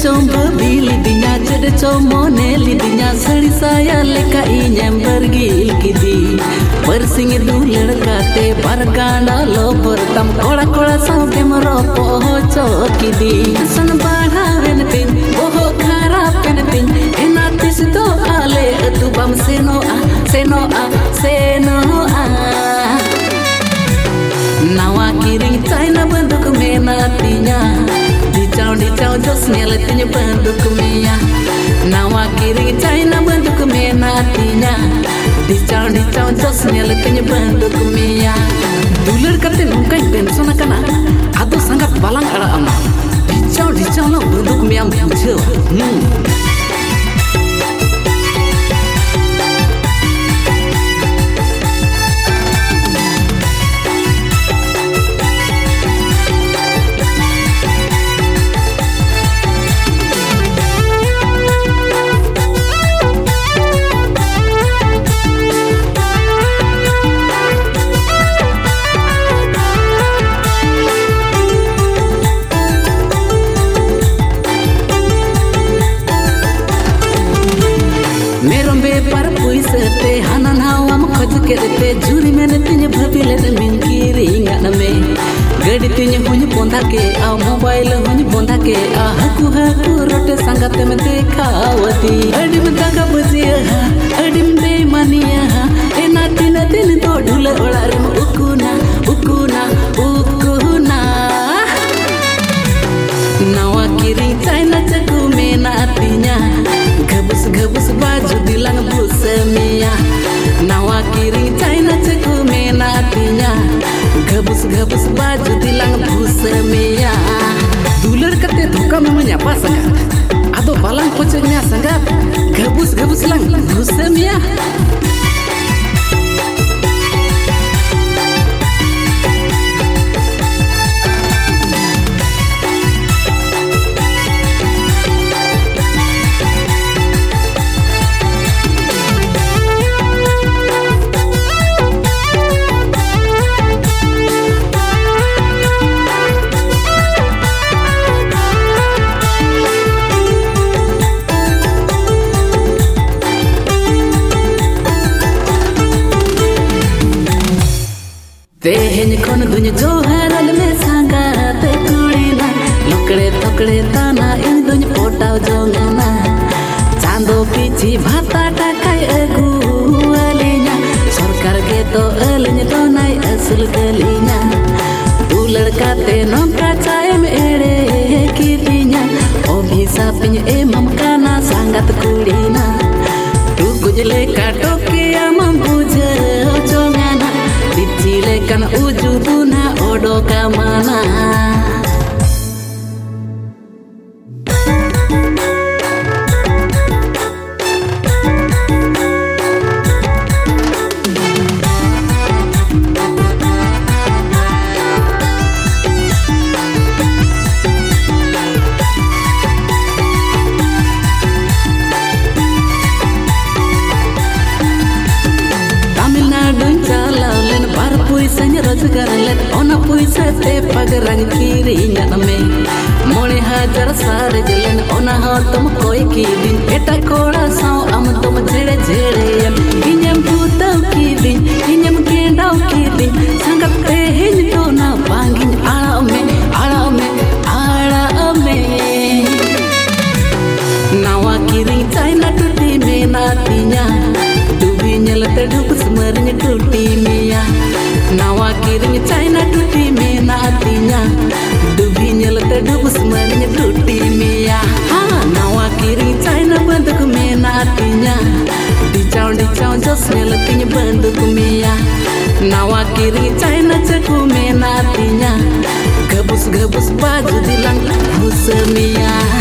chomba bili dinya jede chomone lidinya sari saya leka inyam bergil kidi persing du ladkate barganda lo pertam kola kola sauke meropo chokidi san badhaven tin boho kharap pen tin enatis to ale tu bam seno a nawa kiring china banduk menatinya dicau jos nyeletinya banduk meya nawa kiring china banduk menatinya dicau jos nyeletinya banduk meya dular kate nungkai pensona kana ado sangat balang ada ama dicau lo banduk meya bujo te hanan hawam khoj kerete juri mene tinya bhabile min kiringa name gadi tinya huny bondha ke a mobile huny bondha ke a haku rote sangate me dekhawati adim daga bujiya adim be maniya ena tin to dhula olar ukuna nawa kiri china chaku mena tinya gabus baju dilang busemiya nawa kiri china chaku mena tinya gabus baju dilang busemiya dular kate dhuka memanya pasanga ado balang pocenya sangat gabus lang busemiya तेहन कोन दुन जोहरल में सांगा ते कुड़ीना लुकड़े थकड़े ताना इन दुन पोटाव जोंगना चांदो पीछी भाता टाकाय अगु अलिना सरकार के तो अलिन तो नाय असल गलिना तू लड़का ते नोका चाय में एड़े की दिना अभिशाप ए ममकाना सांगत कुड़ीना तू गुजले काटो के मम बुझे जोंगना Dicile kan ujuduna odoka mana रोजगार ले ओना पैसा ते पगरंग किरिंगा नमे मोणे हजार सार जलन ओना हो तुम कोई की दिन एटा कोड़ा साव अम तुम झेड़े इन्यम भूताव की दिन इन्यम केंडाव की दिन संगत ते हिन तो ना बांगिन आड़ा में नावा किरिंग चाइना टूटी में नातिnya dubi nyelete dubus mering टूटी मिया nawa kiring china tuti mena atinya dubi nyelete dubus mering tuti miya nawa kiring china banduk mena atinya dicau jos nyeletinya banduk miya nawa kiring china chaku mena atinya gabus baju dilang busemiya